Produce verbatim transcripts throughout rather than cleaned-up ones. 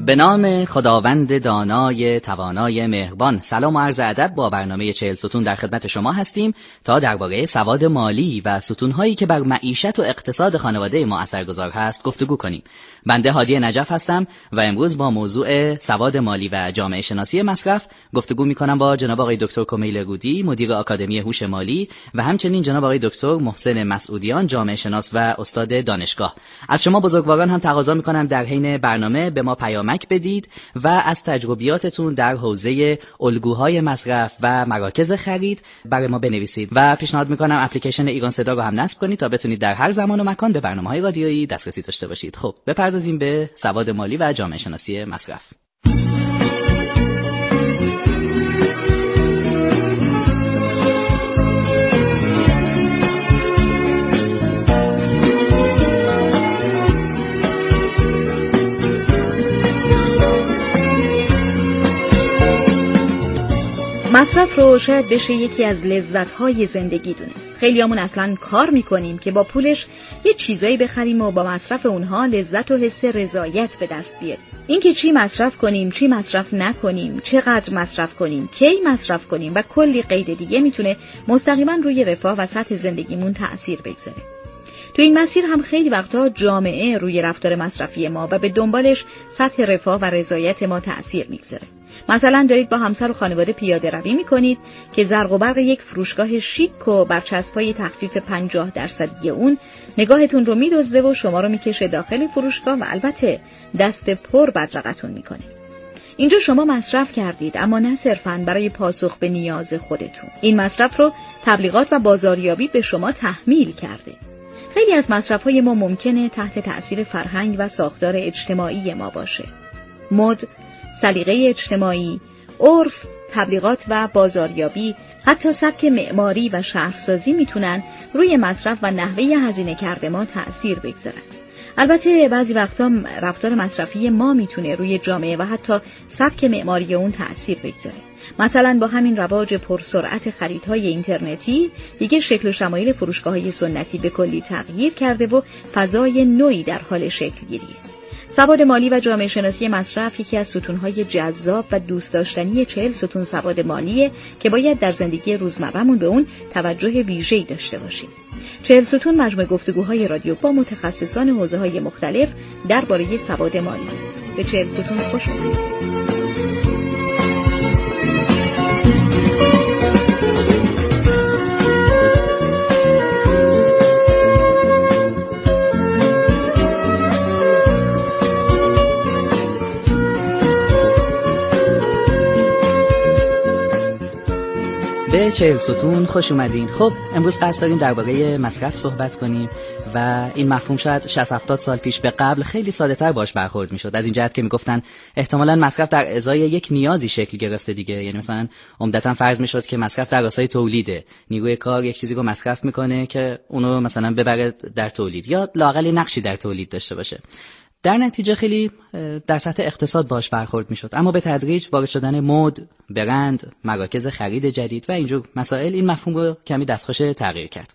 به نام خداوند دانای توانای مهربان. سلام و عرض ادب. با برنامه چهل ستون در خدمت شما هستیم تا درباره سواد مالی و ستون‌هایی که بر معیشت و اقتصاد خانواده ما اثرگذار هست گفتگو کنیم. بنده هادی نجف هستم و امروز با موضوع سواد مالی و جامعه شناسی مصرف گفتگو می‌کنم با جناب آقای دکتر کمیل رودی، مدیر آکادمی هوش مالی، و همچنین جناب آقای دکتر محسن مسعودیان، جامعه شناس و استاد دانشگاه. از شما بزرگواران هم تقاضا می‌کنم در حین برنامه به ما پیامک بدید و از تجربیاتتون در حوزه الگوهای مصرف و مراکز خرید برای ما بنویسید و پیشنهاد میکنم اپلیکیشن ایران صدا رو هم نصب کنید تا بتونید در هر زمان و مکان به برنامه‌های رادیویی دسترسی داشته باشید. خب بپردازیم به سواد مالی و جامعه شناسی مصرف. مصرف رو شاید بشه یکی از لذت‌های زندگی دونست. خیلیامون اصلاً کار می‌کنیم که با پولش یه چیزایی بخریم و با مصرف اونها لذت و حس رضایت به دست بیاریم. اینکه چی مصرف کنیم، چی مصرف نکنیم، چقدر مصرف کنیم، کی مصرف کنیم و کلی قید دیگه میتونه مستقیما روی رفاه و سطح زندگیمون تأثیر بگذاره. تو این مسیر هم خیلی وقتا جامعه روی رفتار مصرفی ما و به دنبالش سطح رفاه و رضایت ما تأثیر میگذاره. مثلا دارید با همسر و خانواده پیاده روی میکنید که زرق و برق یک فروشگاه شیک و برچسب‌های تخفیف پنجاه درصدی اون نگاهتون رو میدزده و شما رو میکشه داخل فروشگاه و البته دست پر بدرقتون میکنه. اینجا شما مصرف کردید، اما نه صرفاً برای پاسخ به نیاز خودتون. این مصرف رو تبلیغات و بازاریابی به شما تحمیل کرده. خیلی از مصرف‌های ما ممکنه تحت تأثیر فرهنگ و ساختار اجتماعی ما باشه. مد، سلیقه اجتماعی، عرف، تبلیغات و بازاریابی، حتی سبک معماری و شهرسازی میتونن روی مصرف و نحوه هزینه کرده ما تأثیر بگذارن. البته بعضی وقتا رفتار مصرفی ما میتونه روی جامعه و حتی سبک معماری اون تأثیر بگذاره. مثلا با همین رواج پرسرعت خریدهای اینترنتی دیگه شکل و شمایل فروشگاه‌های سنتی به کلی تغییر کرده و فضای نوعی در حال شکل گیریه. سواد مالی و جامعه شناسی مصرف یکی از ستون‌های جذاب و دوست داشتنی چهل ستون سواد مالیه که باید در زندگی روزمره‌مون به اون توجه ویژه‌ای داشته باشیم. چهل ستون مجموعه گفتگوهای رادیو با متخصصان حوزه‌های مختلف درباره سواد مالی. به چهل ستون خوش اومدید. به چهل ستون خوش اومدین. خب امروز قصد داریم درباره مصرف صحبت کنیم و این مفهوم شاید شصت هفتاد سال پیش به قبل خیلی ساده تر باش برخورد میشد، از این جهت که میگفتن احتمالاً مصرف در ازای یک نیازی شکل گرفته دیگه. یعنی مثلا عمدتاً فرض میشد که مصرف در راستای تولیده، نیروی کار یک چیزی رو مصرف میکنه که اونو مثلا ببره در تولید یا لااقل نقشی در تولید داشته باشه. در نتیجه خیلی در سطح اقتصاد باش برخورد میشد، اما به تدریج وارد شدن مد، برند، مراکز خرید جدید و اینجور مسائل این مفهوم رو کمی دستخوش تغییر کرد.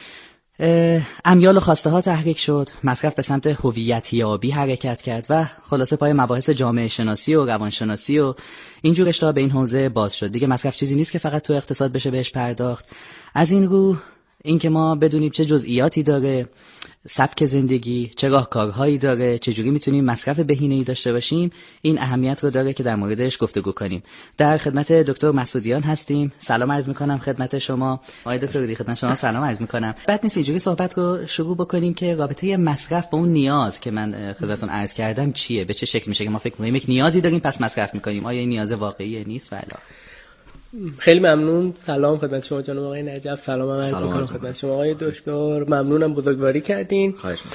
امیال و خواسته ها تحریک شد، مصرف به سمت هویت یابی حرکت کرد و خلاصه پای مباحث جامعه شناسی و روانشناسی و اینجور اشتها به این حوزه باز شد. دیگه مصرف چیزی نیست که فقط تو اقتصاد بشه بهش پرداخت. از این رو اینکه ما بدونیم چه جزئیاتی داره سبک زندگی، چه راهکارهایی داره، چجوری میتونیم مصرف بهینه‌ای داشته باشیم، این اهمیت رو داره که در موردش گفتگو کنیم. در خدمت دکتر مسعودیان هستیم. سلام عرض میکنم خدمت شما. آقای دکتر رودی خدمت شما سلام عرض میکنم. بعد نیست اینجوری صحبت رو شروع بکنیم که رابطه مصرف با اون نیاز که من خدمتتون عرض کردم چیه، به چه شکل میشه که ما فکر می‌کنیم یک نیازی داریم پس مصرف میکنیم، آیا این نیاز واقعیه نیست و الی آخر. خیلی ممنون. سلام خدمت شما جناب آقای نجف. سلام عرض می‌کنم خدمت شما آقای دکتر. ممنونم بزرگواری کردین.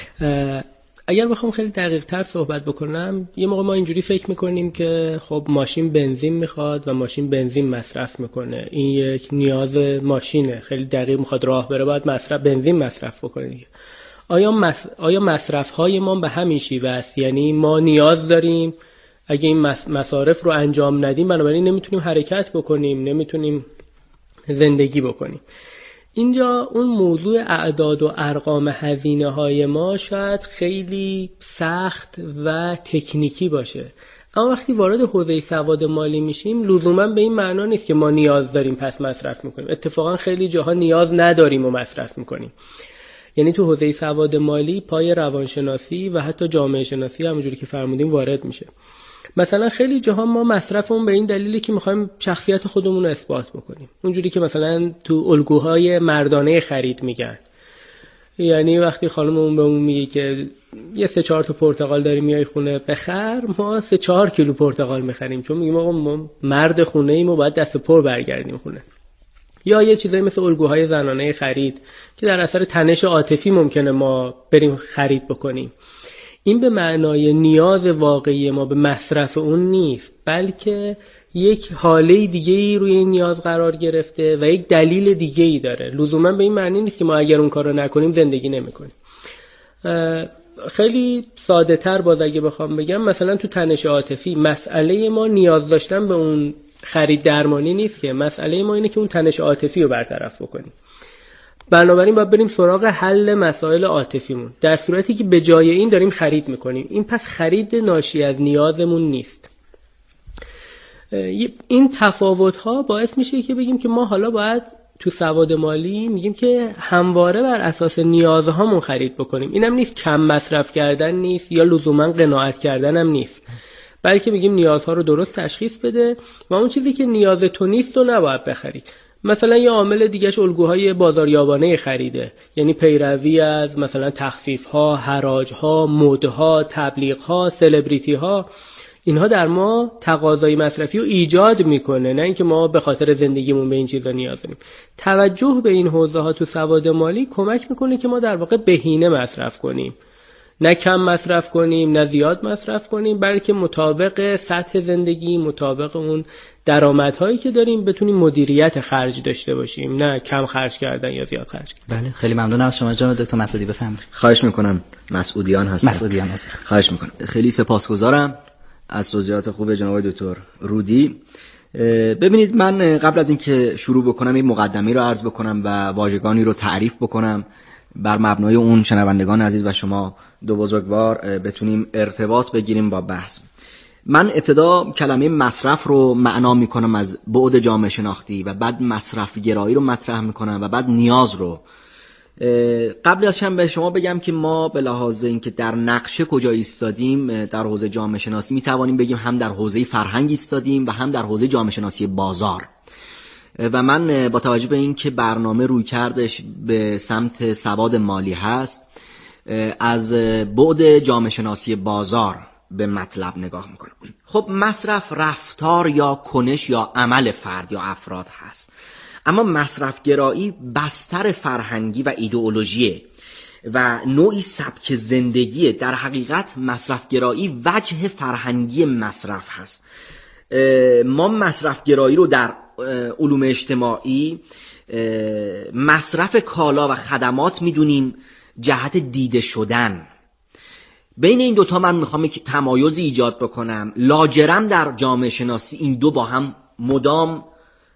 اگر بخوام خیلی دقیق‌تر صحبت بکنم، یه موقع ما اینجوری فکر می‌کنیم که خب ماشین بنزین می‌خواد و ماشین بنزین مصرف می‌کنه، این یک نیاز ماشینه، خیلی دقیق می‌خواد راه بره باید مصرف بنزین مصرف بکنه دیگه. آیا مص... آیا مصرف‌های ما به همین شیوه است؟ یعنی ما نیاز داریم، اگه این مصارف رو انجام ندیم بنابراین نمیتونیم حرکت بکنیم، نمیتونیم زندگی بکنیم. اینجا اون موضوع اعداد و ارقام هزینه های ما شاید خیلی سخت و تکنیکی باشه، اما وقتی وارد حوزه سواد مالی میشیم لزوما به این معنا نیست که ما نیاز داریم پس مصرف میکنیم. اتفاقا خیلی جاها نیاز نداریم و مصرف میکنیم. یعنی تو حوزه سواد مالی پای روانشناسی و حتی جامعه شناسی همونجوری که فرمودیم وارد میشه. مثلا خیلی جاها ما مصرفمون به این دلیلی که میخوایم شخصیت خودمون رو اثبات بکنیم، اونجوری که مثلا تو الگوهای مردانه خرید میگن. یعنی وقتی خانممون بهمون میگه که یه سه چهار تا پرتقال داری میای خونه بخر، ما سه چهار کیلو پرتقال میخریم، چون میگیم آقا ما مرد خونه ایم و باید دست پر برگردیم خونه. یا یه چیزایی مثل الگوهای زنانه خرید که در اثر تنش عاطفی ممکنه ما بریم خرید بکنیم. این به معنای نیاز واقعی ما به مصرف اون نیست، بلکه یک حاله دیگه‌ای روی این نیاز قرار گرفته و یک دلیل دیگه‌ای داره. لزوما به این معنی نیست که ما اگر اون کارو نکنیم زندگی نمی‌کنیم. خیلی ساده تر باز اگه بخوام بگم، مثلا تو تنش عاطفی مسئله ما نیاز داشتن به اون خرید درمانی نیست، که مسئله ما اینه که اون تنش عاطفی رو برطرف بکنیم. بنابراین باید بریم سراغ حل مسائل عاطفیمون، در صورتی که به جای این داریم خرید میکنیم. این پس خرید ناشی از نیازمون نیست. این تفاوت ها باعث میشه که بگیم که ما حالا باید تو سواد مالی میگیم که همواره بر اساس نیازهامون خرید بکنیم. اینم نیست کم مصرف کردن نیست یا لزوما قناعت کردن هم نیست، بلکه میگیم نیازها رو درست تشخیص بده و اون چیزی که نیاز تو نیست رو نباید بخری. مثلا یه عامل دیگهش الگوهای بازاریابانه خریده، یعنی پیروی از مثلا تخفیف‌ها، حراج‌ها، مدها، تبلیغ‌ها، سلبریتی‌ها. اینها در ما تقاضای مصرفی رو ایجاد میکنه، نه اینکه ما به خاطر زندگیمون به این چیزا نیاز داریم. توجه به این حوزه ها تو سواد مالی کمک میکنه که ما در واقع بهینه مصرف کنیم، نه کم مصرف کنیم نه زیاد مصرف کنیم، بلکه مطابق سطح زندگی، مطابق اون درآمدهایی که داریم بتونیم مدیریت خرج داشته باشیم، نه کم خرج کردن یا زیاد خرج کردن. بله، خیلی ممنونم از شما جناب دکتر مسعودی. بفرمایید. خواهش میکنم. مسعودیان هستم. مسعودیان هستم. خواهش میکنم. خیلی سپاسگزارم از توضیحات خوب جناب دکتر رودی. ببینید، من قبل از اینکه شروع بکنم این مقدمه رو عرض بکنم و واژگانی رو تعریف بکنم، بر مبنای اون شنوندگان عزیز و شما دو بزرگوار بتونیم ارتباط بگیریم با بحث. من ابتدا کلمه مصرف رو معنا میکنم از بعد جامعه شناختی و بعد مصرف گرایی رو مطرح میکنم و بعد نیاز رو. قبل از شم به شما بگم که ما به لحاظ اینکه در نقشه کجا ایستادیم در حوزه جامعه شناسی میتوانیم بگیم هم در حوزه فرهنگ ایستادیم و هم در حوزه جامعه شناسی بازار. و من با توجه به این که برنامه روی کردش به سمت سواد مالی هست، از بعد جامعه شناسی بازار به مطلب نگاه میکنم. خب مصرف رفتار یا کنش یا عمل فرد یا افراد هست، اما مصرف گرایی بستر فرهنگی و ایدئولوژیه و نوعی سبک زندگیه. در حقیقت مصرف گرایی وجه فرهنگی مصرف هست. ما مصرف گرایی رو در علوم اجتماعی مصرف کالا و خدمات میدونیم جهت دیده شدن. بین این دوتا من میخوام یک تمایز ایجاد بکنم. لاجرم در جامعه شناسی این دو با هم مدام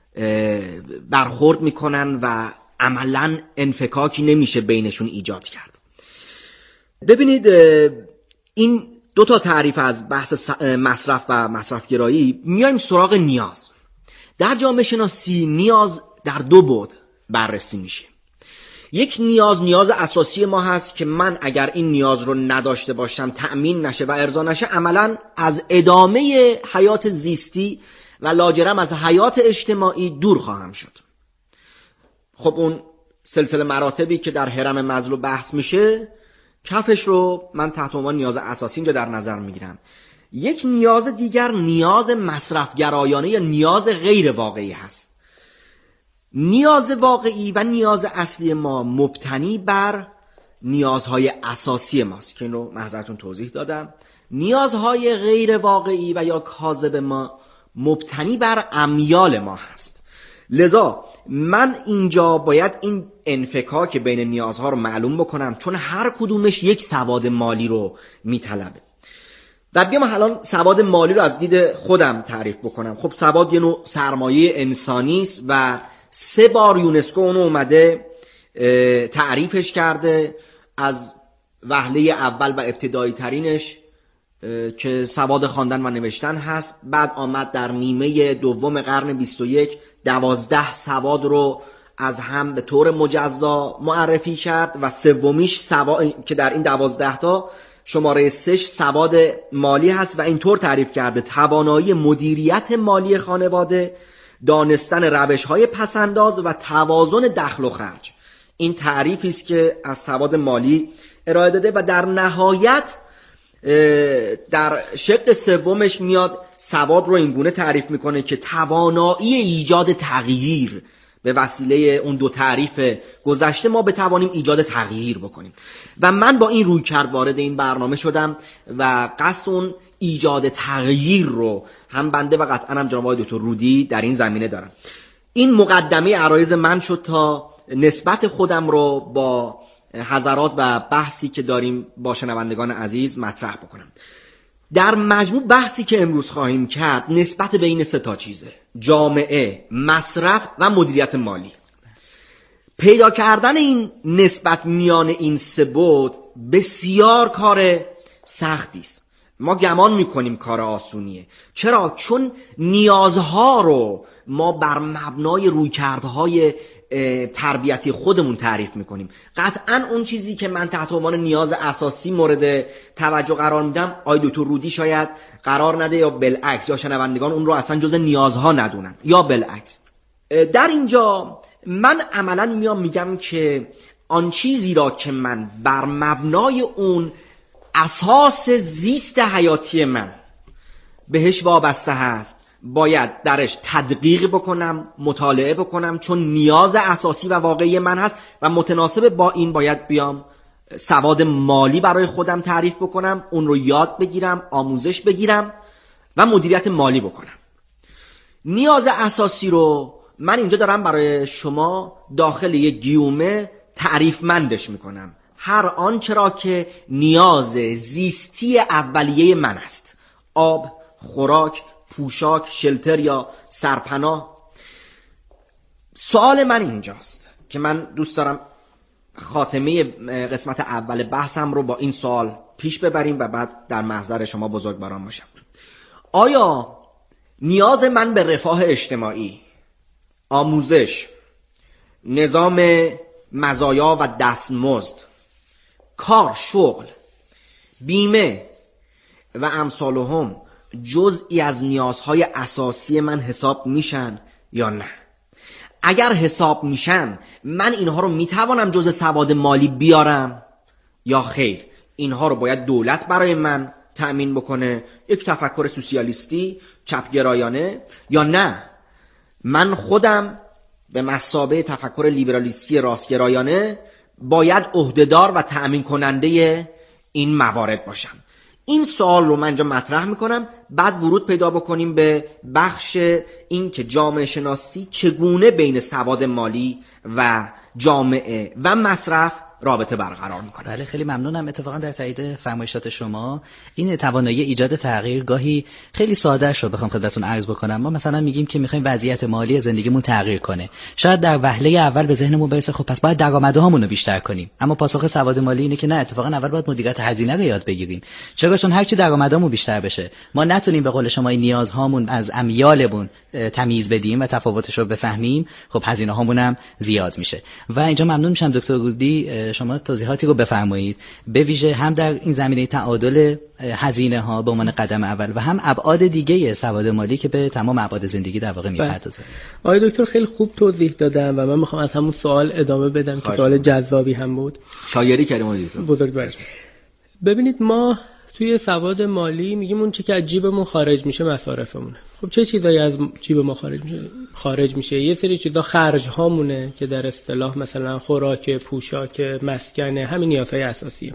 برخورد میکنن و عملاً انفکاکی نمیشه بینشون ایجاد کرد. ببینید، این دو تا تعریف از بحث مصرف و مصرفگرایی، میایم سراغ نیاز. در جامعه شناسی نیاز در دو بعد بررسی میشه. یک نیاز نیاز اساسی ما هست که من اگر این نیاز رو نداشته باشم، تأمین نشه و ارضا نشه، عملاً از ادامه حیات زیستی و لاجرم از حیات اجتماعی دور خواهم شد. خب اون سلسله مراتبی که در هرم مزلو بحث میشه، کفش رو من تحت عنوان نیاز اساسی اینجا در نظر میگیرم. یک نیاز دیگر نیاز مصرفگرایانه یا نیاز غیر واقعی هست. نیاز واقعی و نیاز اصلی ما مبتنی بر نیازهای اساسی ماست که این رو محضرتون توضیح دادم. نیازهای غیر واقعی و یا کاذب ما مبتنی بر امیال ما هست. لذا من اینجا باید این انفکاک بین نیازها رو معلوم بکنم، چون هر کدومش یک سواد مالی رو میطلبه. و بیام الان سواد مالی رو از دید خودم تعریف بکنم. خب سواد یه نوع سرمایه انسانی است و سه بار یونسکو اونو اومده تعریفش کرده. از وهله اول و ابتدایی ترینش که سواد خواندن و نوشتن هست. بعد آمد در نیمه دوم قرن بیست و یک دوازده سواد رو از هم به طور مجزا معرفی کرد و سومیش سواد که در این دوازده تا شماره سش سواد مالی هست و اینطور تعریف کرده: توانایی مدیریت مالی خانواده، دانستن روش‌های پسنداز و توازن دخل و خرج. این تعریفی است که از سواد مالی ارائه داده و در نهایت در شق سومش میاد سواد رو اینگونه تعریف میکنه که توانایی ایجاد تغییر به وسیله اون دو تعریف گذشته ما بتوانیم ایجاد تغییر بکنیم. و من با این رویکرد وارد این برنامه شدم و قصد اون ایجاد تغییر رو هم بنده و قطعا هم جناب آقای دکتر رودی در این زمینه دارم. این مقدمه عرایض من شد تا نسبت خودم رو با حضرات و بحثی که داریم با شنوندگان عزیز مطرح بکنم. در مجموع بحثی که امروز خواهیم کرد نسبت بین سه تا چیزه: جامعه، مصرف و مدیریت مالی. پیدا کردن این نسبت میان این سه بعد بسیار کار سختی است. ما گمان میکنیم کار آسونیه. چرا؟ چون نیازها رو ما بر مبنای رویکردهای تربیتی خودمون تعریف میکنیم. قطعا اون چیزی که من تحت عنوان نیاز اساسی مورد توجه قرار میدم آقای دکتر رودی شاید قرار نده، یا بالعکس، یا شنوندگان اون رو اصلا جز نیازها ندونن، یا بالعکس. در اینجا من عملا میام میگم که آن چیزی را که من بر مبنای اون اساس زیست حیاتی من بهش وابسته هست باید درش تدقیق بکنم، مطالعه بکنم، چون نیاز اساسی و واقعی من هست و متناسب با این باید بیام سواد مالی برای خودم تعریف بکنم، اون رو یاد بگیرم، آموزش بگیرم و مدیریت مالی بکنم. نیاز اساسی رو من اینجا دارم برای شما داخل یک گیومه تعریفمندش میکنم. هر آنچه را که نیاز زیستی اولیه من است: آب، خوراک، پوشاک، شلتر یا سرپناه. سوال من اینجاست که من دوست دارم خاتمه قسمت اول بحثم رو با این سوال پیش ببریم و بعد در محضر شما بزرگواران باشم. آیا نیاز من به رفاه اجتماعی، آموزش، نظام مزایا و دستمزد، کار، شغل، بیمه و امثالهم جزئی از نیازهای اساسی من حساب میشن یا نه؟ اگر حساب میشن من اینها رو میتوانم جز سواد مالی بیارم یا خیر؟ اینها رو باید دولت برای من تأمین بکنه، یک تفکر سوسیالیستی چپگرایانه، یا نه من خودم به مثابه تفکر لیبرالیستی راستگرایانه باید عهدهدار و تأمین کننده این موارد باشم؟ این سوال رو من اینجا مطرح میکنم، بعد ورود پیدا بکنیم به بخش این که جامعه شناسی چگونه بین سواد مالی و جامعه و مصرف رابطه برقرار میکنه. بله، خیلی ممنونم. اتفاقا در تایید فرمایشات شما این توانایی ایجاد تغییر گاهی خیلی ساده شو بخوام خدمتتون عرض بکنم. ما مثلا میگیم که میخوایم وضعیت مالی زندگیمون تغییر کنه. شاید در وهله اول به ذهنمون برسه خب پس باید درآمدهامون رو بیشتر کنیم. اما پاسخ سواد مالی اینه که نه، اتفاقا اول باید مدیریت هزینه رو یاد بگیریم. چرا؟ چون هر چی درآمدامون بیشتر بشه ما نتونیم به قول شما این نیازهامون از امیالمون تمیز بدیم و تفاوتش رو بفهمیم، خب هزینه هامون هم زیاد میشه. و اینجا ممنون میشم دکتر رودی شما توضیحاتی رو بفرمایید، به ویژه هم در این زمینه تعادل هزینه ها به عنوان قدم اول و هم ابعاد دیگه سواد مالی که به تمام ابعاد زندگی در واقع میپردازه. آقای دکتر خیلی خوب توضیح دادن و من میخوام از همون سوال ادامه بدم که سوال جذابی هم بود. شایری کردیم آقای دکتر. بزرگوار. ببینید ما توی سواد مالی میگیم اون چی که از جیبمون خارج میشه مصارفمونه. خب چه چیزایی از جیب ما خارج میشه؟ خارج میشه یه سری چیزا خرج هامونه که در اصطلاح مثلا خوراک، پوشاک، مسکن، همین نیازهای اساسیه.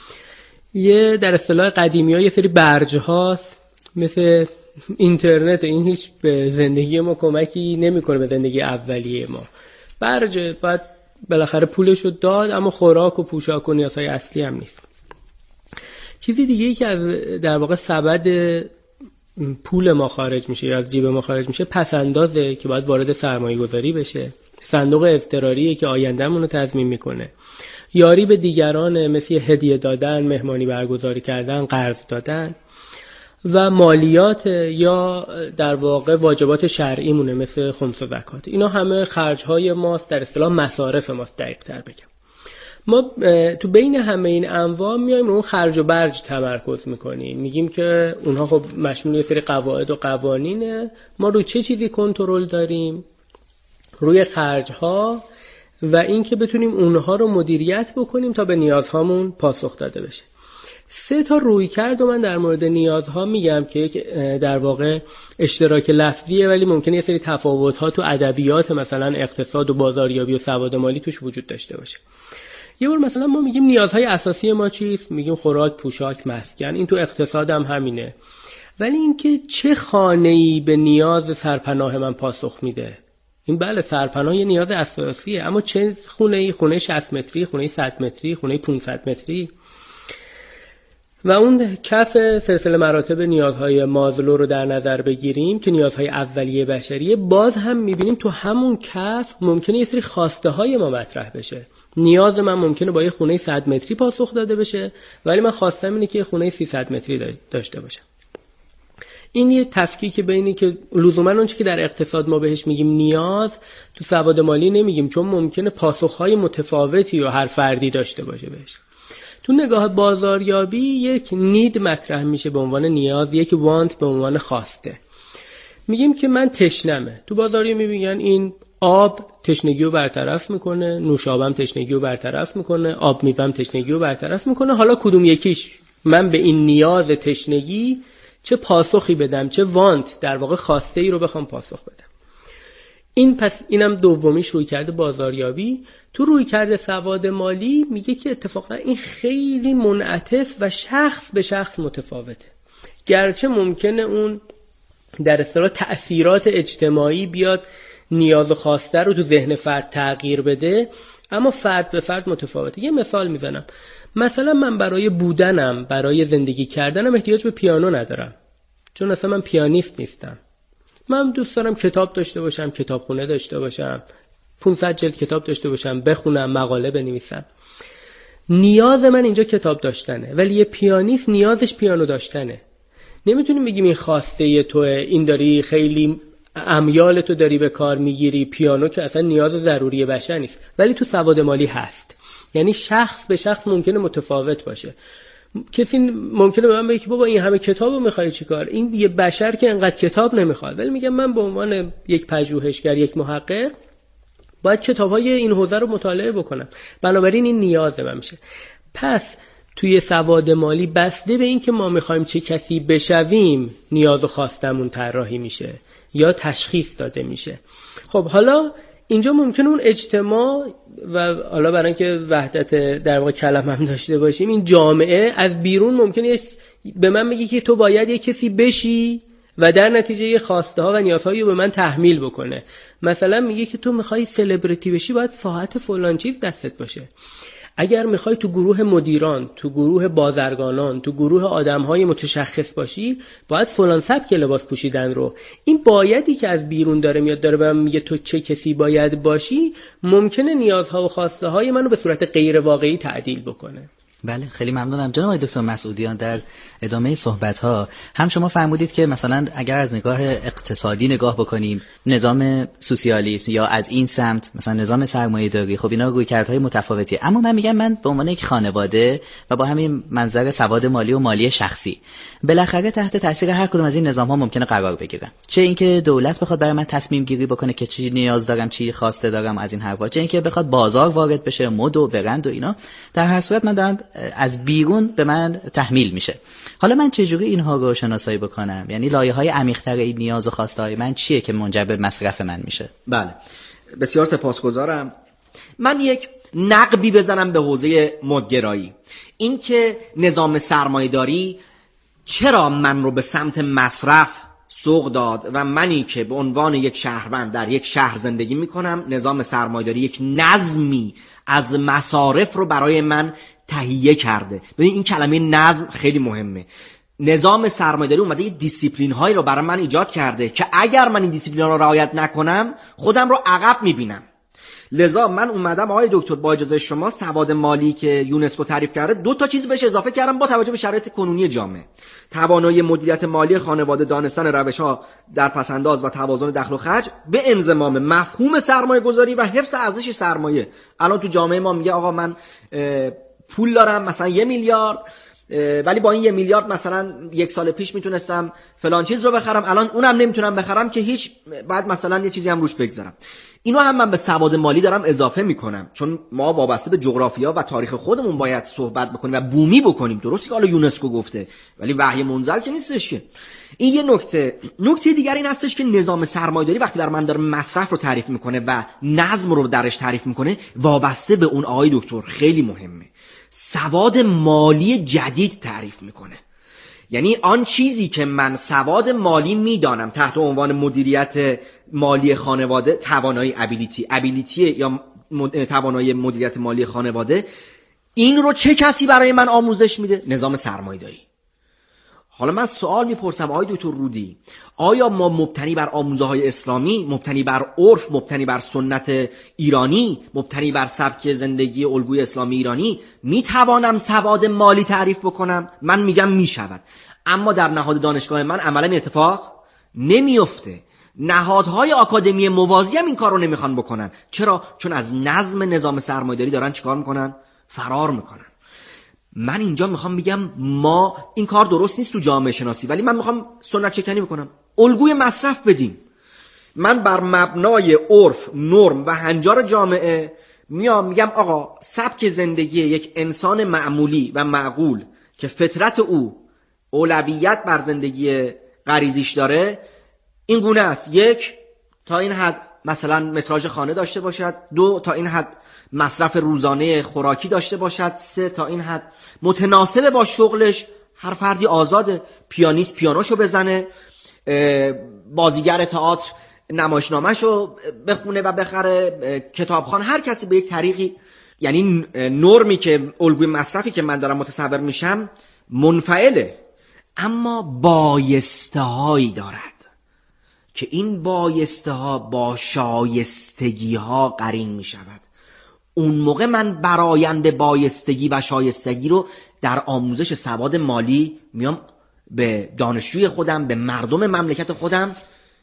یه در اصطلاح قدیمی‌ها یه سری برج هاست مثل اینترنت، این هیچ به زندگی ما کمکی نمیکنه، به زندگی اولیه ما. برج بعد بالاخره پولشو داد اما خوراک و پوشاک و نیازهای اصلی هم نیست. چیزی دیگه ای که از در واقع سبد پول ما خارج میشه یا از جیب ما خارج میشه پسندازه که باید وارد سرمایه گذاری بشه، صندوق اضطراریه که آیندهمون رو تضمین میکنه، یاری به دیگران مثل هدیه دادن، مهمانی برگزاری کردن، قرض دادن. و مالیات یا در واقع واجبات شرعی مونه مثل خمس و زکات. اینا همه خرج‌های ماست، در اصطلاح مصارف ماست دقیق‌تر بگم. ما تو بین همه این انواع میایم رو خرج و برج تمرکز میکنیم، میگیم که اونها خب مشمول یه سری قواعد و قوانینه، ما رو چه چیزی کنترل داریم؟ روی خرج‌ها و این که بتونیم اونها رو مدیریت بکنیم تا به نیازهامون پاسخ داده بشه. سه تا رویکرد رو من در مورد نیازها میگم که یک در واقع اشتراک لفظیه ولی ممکنه یه سری تفاوت‌ها تو ادبیات مثلا اقتصاد و بازاریابی و سواد مالی توش وجود داشته باشه. یه بار مثلا ما میگیم نیازهای اساسی ما چیست؟ میگیم خوراک، پوشاک، مسکن. این تو اقتصاد هم همینه. ولی اینکه چه خانه‌ای به نیاز سرپناه من پاسخ میده؟ این بله سرپناه یه نیاز اساسیه، اما چه خونه‌ای؟ خونه شصت متری، خونه صد متری، خونه پانصد متری. و اون کف سلسله مراتب نیازهای مازلو رو در نظر بگیریم که نیازهای اولیه بشریه، باز هم میبینیم تو همون کف ممکنه یه سری خواسته های ما مطرح بشه. نیاز من ممکنه با یه خونه صد متری پاسخ داده بشه ولی من خواستم اینه که یه خونه سیصد متری داشته باشم. این یه تفکیک بینی که لزوما اون چیزی که در اقتصاد ما بهش میگیم نیاز، تو سواد مالی نمیگیم، چون ممکنه پاسخهای متفاوتی رو هر فردی داشته باشه بهش. تو نگاه بازاریابی یک نید مطرح میشه به عنوان نیاز، یک وانت به عنوان خواسته. میگیم که من تشنمه. تو بازاریابی میگن این آب تشنگی رو برطرف میکنه، نوشابم تشنگی رو برطرف میکنه، آب میوه‌م تشنگی رو برطرف میکنه. حالا کدوم یکیش من به این نیاز تشنگی چه پاسخی بدم، چه وانت در واقع خواسته ای رو بخوام پاسخ بدم. این پس اینم دومیش روی کرده بازاریابی. تو روی کرده سواد مالی میگه که اتفاقا این خیلی منعطف و شخص به شخص متفاوته. گرچه ممکنه اون در اصطلاح تأثیرات اجتماعی بیاد نیاز و خواسته رو تو ذهن فرد تغییر بده، اما فرد به فرد متفاوته. یه مثال میزنم. مثلا من برای بودنم، برای زندگی کردنم احتیاج به پیانو ندارم، چون اصلا من پیانیست نیستم. من دوست دارم کتاب داشته باشم، کتابخونه داشته باشم، پانصد جلد کتاب داشته باشم، بخونم، مقاله بنویسم. نیاز من اینجا کتاب داشتنه، ولی یه پیانیست نیازش پیانو داشتنه. نمیتونیم بگیم این خواسته توه، این داری خیلی امیال تو داری به کار میگیری. پیانو که اصلا نیاز ضروری بشر نیست، ولی تو سواد مالی هست. یعنی شخص به شخص ممکنه متفاوت باشه. کسی ممکنه به من بگه بابا این همه کتابو میخوای چیکار؟ این یه بشر که انقدر کتاب نمیخواد، ولی میگم من به عنوان یک پژوهشگر، یک محقق، باید کتاب‌های این حوزه رو مطالعه بکنم. بنابراین این نیاز من میشه. پس توی سواد مالی بسته به این که ما میخوایم چه کسی بشویم، نیاز و خواستمون طراحی میشه یا تشخیص داده میشه. خب حالا اینجا ممکنه اون اجتماع و حالا برای اینکه وحدت در واقع کلمه هم داشته باشیم، این جامعه از بیرون ممکنه به من بگه که تو باید یک کسی بشی و در نتیجه یه خواسته ها و نیازهایی رو به من تحمیل بکنه. مثلا میگه که تو میخوای سلبریتی بشی باید ساعت فلان چیز دستت باشه. اگر میخوای تو گروه مدیران، تو گروه بازرگانان، تو گروه آدمهای متشخص باشی باید فلان سبک لباس پوشیدن رو. این بایدی که از بیرون داره میاد داره به من میگه تو چه کسی باید باشی، ممکنه نیازها و خواسته های منو به صورت غیر واقعی تعدیل بکنه. بله خیلی ممنونم جناب آقای دکتر مسعودیان. در ادامه صحبت ها هم شما فرمودید که مثلا اگر از نگاه اقتصادی نگاه بکنیم، نظام سوسیالیسم یا از این سمت مثلا نظام سرمایه‌داری، خب اینا رویکردهای متفاوتی. اما من میگم من به عنوان یک خانواده و با همین منظر سواد مالی و مالی شخصی بالاخره تحت تاثیر هر کدوم از این نظام ها ممکنه قرار بگیرم. چه اینکه دولت بخواد برای من تصمیم گیری بکنه که چی نیاز دارم، چی خواسته دارم از این حرفا، چه اینکه بخواد بازار وارد بشه، مد و برند و اینا. در هر صورت من دارم از بیرون به من تحمیل میشه. حالا من چجوری اینها رو شناسایی بکنم؟ یعنی لایه‌های عمیق‌تر این نیاز و خواسته‌های من چیه که منجر به مصرف من میشه؟ بله بسیار سپاسگزارم. من یک نقبی بزنم به حوزه مدگرایی. این که نظام سرمایه‌داری چرا من رو به سمت مصرف سوق داد و منی که به عنوان یک شهروند در یک شهر زندگی میکنم، نظام سرمایه‌داری یک نظمی از مصارف رو برای من تهیه کرده. ببین این کلمه نظم خیلی مهمه. نظام سرمایه‌داری اومده یه دیسیپلین هایی رو برای من ایجاد کرده که اگر من این دیسیپلین ها رو رعایت نکنم خودم رو عقب میبینم. لذا من اومدم آقای دکتر با اجازه شما سواد مالی که یونسکو تعریف کرده دو تا چیز بهش اضافه کردم با توجه به شرایط کنونی جامعه. توانایی مدیریت مالی خانواده، دانستن روش‌ها در پس‌انداز و توازن دخل و خرج به انضمام مفهوم سرمایه‌گذاری و حفظ ارزش سرمایه. الان تو جامعه ما میگه آقا من پول دارم مثلا یه میلیارد، ولی با این یه میلیارد مثلا یک سال پیش میتونستم فلان چیز رو بخرم، الان اونم نمیتونم بخرم که هیچ، بعد مثلا یه چیزی هم روش بگذارم. اینو هم من به سواد مالی دارم اضافه میکنم، چون ما وابسته به جغرافیا و تاریخ خودمون باید صحبت بکنیم و بومی بکنیم. درسته که حالا یونسکو گفته ولی وحی منزل که نیستش که. این یه نکته. نکته دیگر این هستش که نظام سرمایه‌داری وقتی بر من داره مصرف رو تعریف میکنه و نظم رو درش تعریف میکنه، وابسته به اون آقای دکتر خیلی مهمه، سواد مالی جدید تعریف میکنه. یعنی آن چیزی که من سواد مالی میدانم تحت عنوان مدیریت مالی خانواده، توانایی ابیلیتی ابیلیتی یا توانایی مدیریت مالی خانواده، این رو چه کسی برای من آموزش میده؟ نظام سرمایه‌داری. حالا من سوال میپرسم آقای دکتر رودی، آیا ما مبتنی بر آموزه های اسلامی، مبتنی بر عرف، مبتنی بر سنت ایرانی، مبتنی بر سبک زندگی الگوی اسلامی ایرانی میتوانم سواد مالی تعریف بکنم؟ من میگم میشود، اما در نهاد دانشگاه من عملا اتفاق نمیفته. نهادهای آکادمی موازی هم این کار رو نمیخوان بکنن. چرا؟ چون از نظم نظام سرمایه‌داری دارن چیکار میکنن؟ فرار میکنن. من اینجا میخوام بگم ما این کار درست نیست تو جامعه شناسی، ولی من میخوام سنت چکنی بکنم، الگوی مصرف بدیم. من بر مبنای عرف، نرم و هنجار جامعه میام میگم آقا سبک زندگی یک انسان معمولی و معقول که فطرت او اولویت بر زندگی غریزیش داره این گونه است: یک، تا این حد مثلا متراژ خانه داشته باشد. دو، تا این حد مصرف روزانه خوراکی داشته باشد. سه، تا این حد متناسب با شغلش هر فردی آزاده، پیانیست پیانوشو بزنه، بازیگر تئاتر نمایشنامه‌شو بخونه و بخره، کتابخوان، هر کسی به یک طریقی. یعنی نرمی که الگوی مصرفی که من دارم متصور میشم منفعله، اما بایسته هایی دارد که این بایسته ها با شایستگی ها قرین می شود. اون موقع من برآیند بایستگی و شایستگی رو در آموزش سواد مالی میام به دانشجوی خودم، به مردم مملکت خودم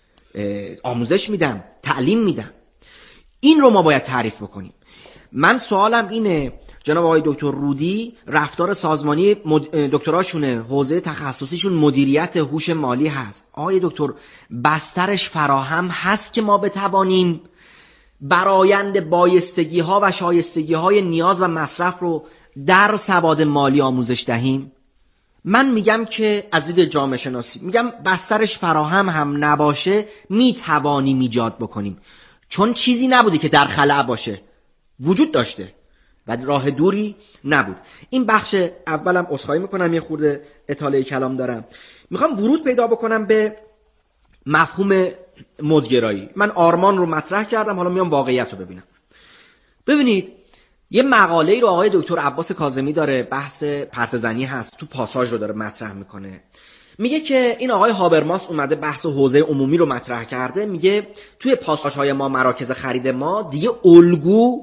آموزش میدم، تعلیم میدم. این رو ما باید تعریف بکنیم. من سوالم اینه جناب آقای دکتر رودی، رفتار سازمانی دکتراشونه، حوزه تخصصیشون مدیریت هوش مالی هست. آقای دکتر بسترش فراهم هست که ما بتوانیم برآیند بایستگی ها و شایستگی های نیاز و مصرف رو در سواد مالی آموزش دهیم؟ من میگم که از دید جامعه شناسی میگم بسترش فراهم هم نباشه میتوانیم ایجاد بکنیم، چون چیزی نبوده که در خلأ باشه، وجود داشته و راه دوری نبود. این بخش اولم عذرخواهی میکنم یه خورده اطاله کلام دارم. میخوام ورود پیدا بکنم به مفهوم مدگرایی. من آرمان رو مطرح کردم، حالا میام واقعیت رو ببینم. ببینید یه مقاله‌ای رو آقای دکتر عباس کاظمی داره، بحث پرسه‌زنی هست، تو پاساژ رو داره مطرح میکنه. میگه که این آقای هابرماس اومده بحث حوزه عمومی رو مطرح کرده. میگه توی پاساژهای ما، مراکز خرید ما دیگه الگو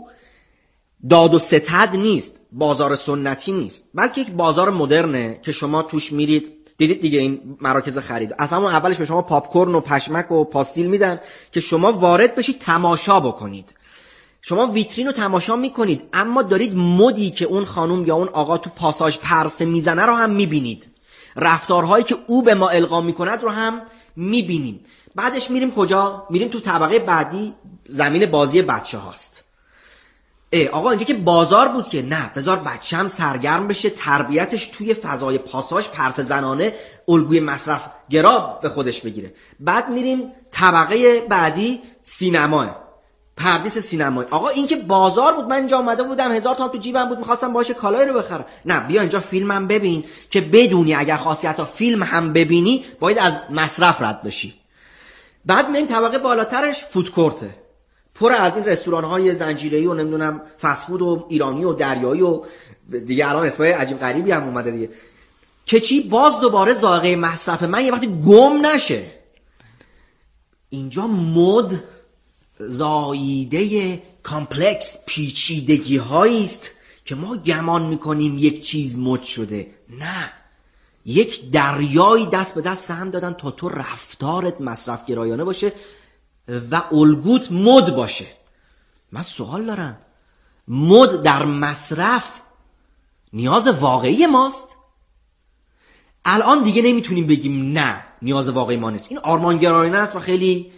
داد و ستد نیست، بازار سنتی نیست، بلکه یک بازار مدرنه که شما توش میرید. دیدید دیگه این مراکز خرید از همون اولش به شما پاپکورن و پشمک و پاستیل میدن که شما وارد بشید تماشا بکنید. شما ویترین رو تماشا میکنید، اما دارید مدی که اون خانم یا اون آقا تو پاساژ پرسه میزنه رو هم میبینید، رفتارهایی که او به ما القا میکند رو هم میبینیم. بعدش میریم کجا؟ میریم تو طبقه بعدی، زمین بازی بچه هاست. ای آقا اینجا که بازار بود که نه، بذار بچه هم سرگرم بشه، تربیتش توی فضای پاساژ پرسه زنانه الگوی مصرف گرا به خودش بگیره. بعد میریم طبقه بعدی، سینماه، پردیس سینمایی. آقا این که بازار بود، من اینجا اومده بودم هزار تومان تو جیبم بود میخواستم باشه کالایی رو بخرم. نه، بیا اینجا فیلمم ببین که بدونی اگر خاصیت ها فیلم هم ببینی باید از مصرف رد بشی. بعد میریم طبقه بالاترش، فودکورته، پر از این رستوران های زنجیره‌ای و نمیدونم فست فود و ایرانی و دریایی و دیگه الان اسمای عجیب غریبی هم اومده دیگه، که چی؟ باز دوباره ذائقه مصرف من یه وقتی گم نشه. اینجا مد زاییده کامپلکس پیچیدگی هایی است که ما گمان میکنیم یک چیز مد شده. نه، یک دریایی دست به دست هم دادن تا تو رفتارت مصرف گرایانه باشه و الگوت مد باشه. من سوال دارم، مد در مصرف نیاز واقعی ماست؟ الان دیگه نمیتونیم بگیم نه نیاز واقعی ما نیست. این آرمانگرایانه است و خیلی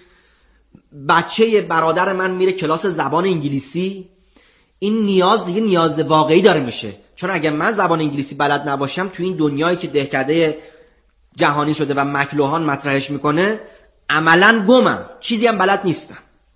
بچه برادر من میره کلاس زبان انگلیسی، این نیاز دیگه نیاز واقعی داره میشه، چون اگه من زبان انگلیسی بلد نباشم تو این دنیایی که دهکده جهانی شده و مکلوهان مطرحش میکنه عملاً گمم، چیزی هم بلد نیستم.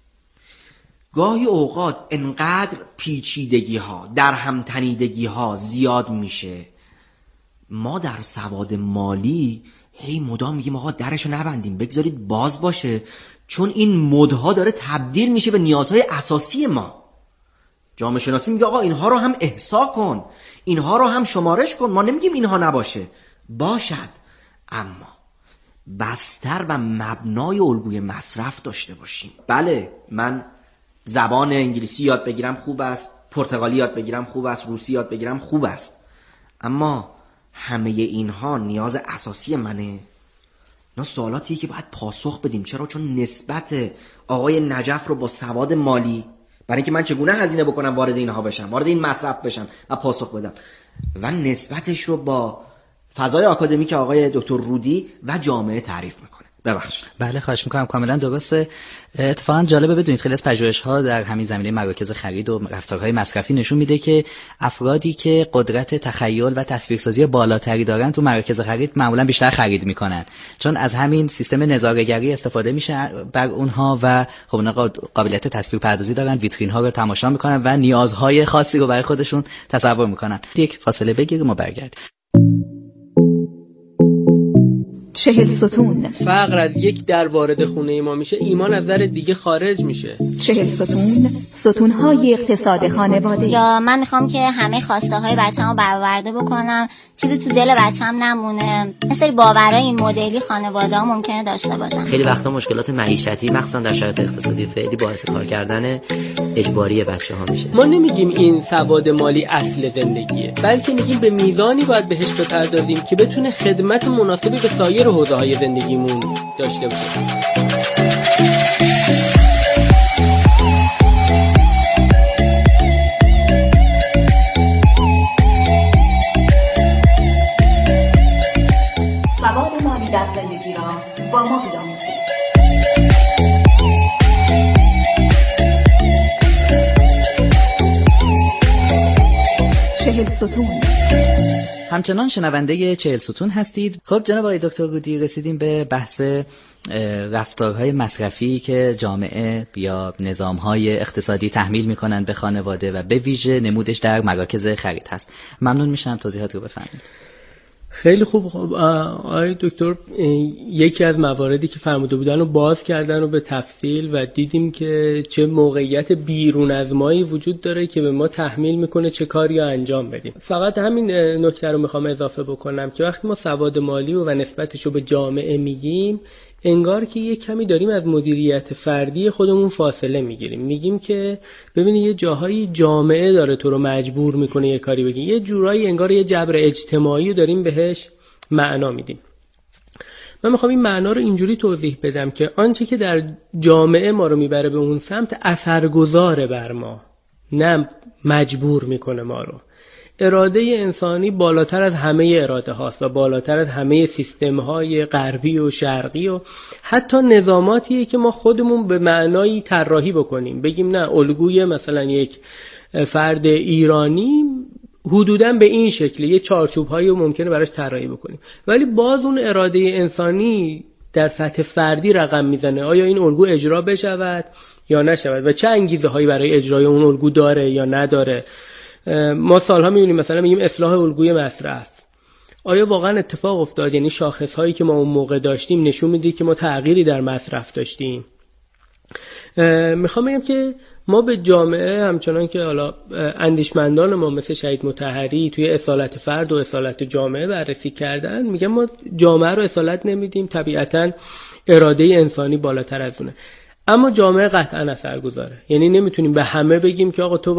گاهی اوقات انقدر پیچیدگی ها در همتنیدگی ها زیاد میشه، ما در سواد مالی هی مدام میگیم آقا درشو نبندیم، بگذارید باز باشه، چون این مدها داره تبدیل میشه به نیازهای اساسی ما. جامعه شناسی میگه آقا اینها رو هم احصا کن، اینها رو هم شمارش کن. ما نمیگیم اینها نباشه، باشد، اما بستر و مبنای الگوی مصرف داشته باشیم. بله، من زبان انگلیسی یاد بگیرم خوب است، پرتغالی یاد بگیرم خوب است، روسی یاد بگیرم خوب است، اما همه اینها نیاز اساسی منه؟ اینا سوالاتیه که باید پاسخ بدیم. چرا؟ چون نسبت آقای نجف رو با سواد مالی، برای اینکه من چگونه هزینه بکنم وارد اینها بشم، وارد این مصرف بشم و پاسخ بدم، و نسبتش رو با فضای آکادمیک آقای دکتر رودی و جامعه تعریف میکنه. ببخشید. بله خواهش میکنم، کاملا درسته. اتفاقا جالبه بدونید خیلی از پژوهش‌ها در همین زمینه مراکز خرید و رفتارهای مصرفی نشون میده که افرادی که قدرت تخیل و تصویرسازی بالاتری دارن تو مراکز خرید معمولا بیشتر خرید میکنن، چون از همین سیستم نظاره‌گری استفاده میشه بر اونها و خب اونها قابلیت تصویرپردازی دارن، ویترین ها رو تماشا میکنن و نیازهای خاصی رو برای خودشون تصور میکنن. یک فاصله بگیریم و برگردیم. چهل ستون. فقر از یک در وارد خونه ما میشه، ایمان از در دیگه خارج میشه. چهل ستون، ستونهای اقتصاد خانواده. یا من میخوام که همه خواسته های بچه‌مو برآورده بکنم، چیزی تو دل بچه‌م نمونه. مثل باورای این مدلی خانواده‌ها ممکنه داشته باشن. خیلی وقتا مشکلات معیشتی مخصوصا در شرایط اقتصادی فعلی باعث کار کردن اجباری بچه‌ها میشه. ما نمیگیم این سواد مالی اصل زندگیه، بلکه میگیم به میزانی باید بهش بپردازیم که بتونه خدمت مناسبی به سایر حوزه‌های زندگیمون داشته باشه. سواد مالی در زندگی را با ما بیاموزید. چهل ستون. همچنان شنونده چهل ستون هستید. خب جناب آقای دکتر رودی، رسیدیم به بحث رفتارهای مصرفی که جامعه یا نظامهای اقتصادی تحمیل میکنن به خانواده و به ویژه نمودش در مراکز خرید هست. ممنون میشم توضیحات رو بفرمایید. خیلی خوب. خب آقای دکتر یکی از مواردی که فرموده بودن رو باز کردن و به تفصیل و دیدیم که چه موقعیت بیرون از مایی وجود داره که به ما تحمیل میکنه چه کاری رو انجام بدیم. فقط همین نکته رو میخوام اضافه بکنم که وقتی ما سواد مالی و نسبتش رو به جامعه میگیم، انگار که یه کمی داریم از مدیریت فردی خودمون فاصله میگیریم. میگیم که ببینی یه جاهایی جامعه داره تو رو مجبور میکنه یه کاری بگی، یه جورایی انگار یه جبر اجتماعی رو داریم بهش معنا میدیم. من میخوام این معنا رو اینجوری توضیح بدم که آنچه که در جامعه ما رو میبره به اون سمت اثرگذاره بر ما، نه مجبور میکنه ما رو. اراده انسانی بالاتر از همه اراده هاست و بالاتر از همه سیستم های غربی و شرقی و حتی نظاماتیه که ما خودمون به معنایی طراحی بکنیم، بگیم نه الگوی مثلا یک فرد ایرانی حدوداً به این شکلی، یه چارچوب هایی ممکنه براش طراحی بکنیم، ولی باز اون اراده انسانی در سطح فردی رقم میزنه آیا این الگو اجرا بشود یا نشود و چه انگیزه هایی برای اجرای اون الگو داره یا نداره. ما سالها میبینیم مثلا میگیم اصلاح الگوی مصرف، آیا واقعا اتفاق افتاد؟ یعنی شاخص هایی که ما اون موقع داشتیم نشون میده که ما تغییری در مصرف داشتیم؟ میخوام بگم که ما به جامعه همچنان که حالا اندیشمندان ما مثل شهید مطهری توی اصالت فرد و اصالت جامعه بررسی کردن، میگم ما جامعه رو اصالت نمیدیم، طبیعتا اراده انسانی بالاتر از اونه. اما جامعه قطعا اثر گذاره. یعنی نمیتونیم به همه بگیم که آقا تو